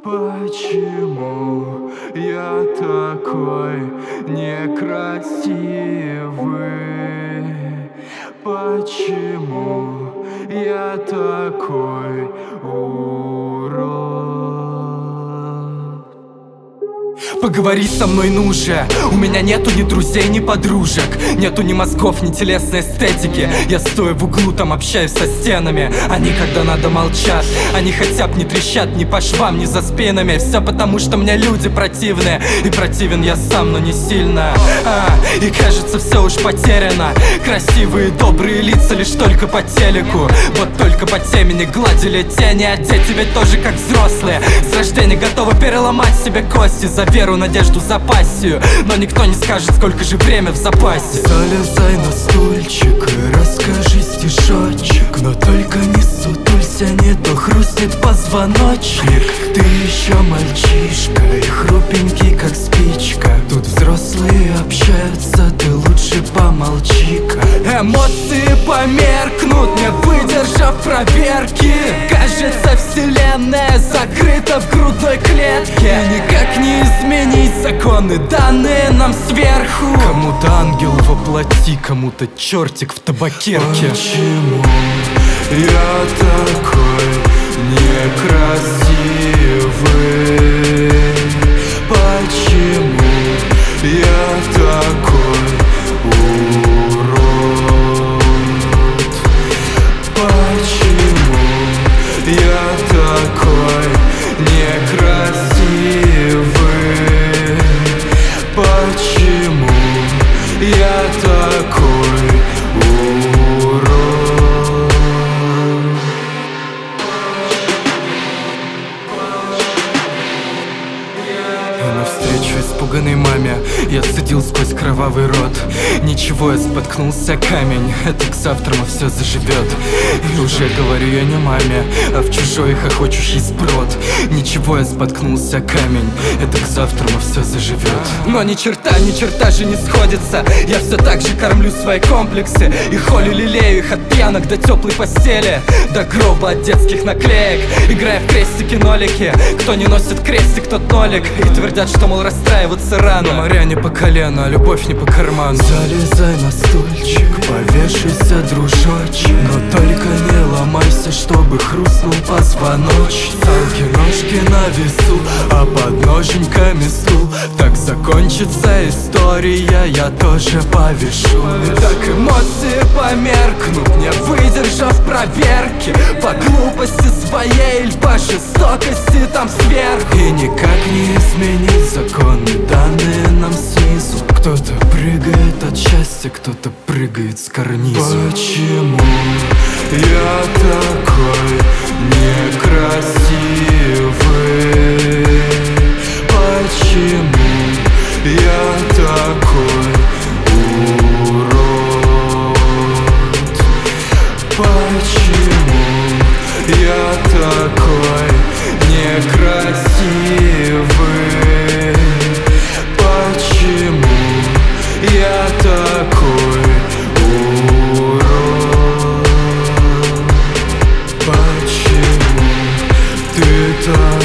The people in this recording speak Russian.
Почему я такой некрасивый? Почему я такой урод? Поговори со мной, ну же. У меня нету ни друзей, ни подружек, нету ни мозгов, ни телесной эстетики. Я стою в углу, там общаюсь со стенами. Они, когда надо, молчат. Они хотя бы не трещат ни по швам, ни за спинами. Все потому, что мне люди противные. И противен я сам, но не сильно. И кажется, все уж потеряно. Красивые, добрые лица лишь только по телеку. Вот только по темени гладили тени. А дети ведь тоже как взрослые. С рождения готовы переломать себе кости за веру, надежду, за пассию. Но никто не скажет, сколько же время в запасе. Залезай на стульчик и расскажи стишочек, но только не сутулься, не то хрустнет позвоночник. Ты еще мальчишка и хрупенький, как спичка. Тут взрослые общаются, ты лучше помолчи-ка. Эмоции померкнут, не выдержав проверки. Кажется, вселенная закрыта в грудной клетке. И никак не изменить законы, данные нам сверху. Кому-то ангел воплоти, кому-то чертик в табакерке. Почему я такой некрасивый? Почему я такой урод? Почему я такой некрасивый? Почему я такой урод? И навстречу испуганной маме я цедил сквозь кровавый рот. Ничего, я споткнулся камень, это к завтраму все заживет. И уже говорю я не маме, а в чужой хохочущий сброд. Ничего, я споткнулся камень, это к завтраму все заживет. Но ни черта же не сходится. Я все так же кормлю свои комплексы и холю, лелею их от пьянок до теплой постели, до гроба от детских наклеек. Играя в крестики-нолики, кто не носит крестик, тот нолик. И твердят, что, мол, расстраиваться рано. Но моря не по колено, а любовь не по карману. Залезай на стульчик, повешайся, дружочек, но только не ломайся, чтобы хрустнул позвоночник. Салки-ножки на весу, а под ноженьками стул. Так закончится история, я тоже повешу. Так эмоции померкнут, не выдержав проверки. По глупости своей или по жестокости там сверху. И никак не изменить законы, данные нам снизу. Кто-то прыгает от счастья, кто-то прыгает с карниза. Почему я такой некрасивый? Почему я такой урод? Почему я такой некрасивый? Почему я такой урод? Почему ты так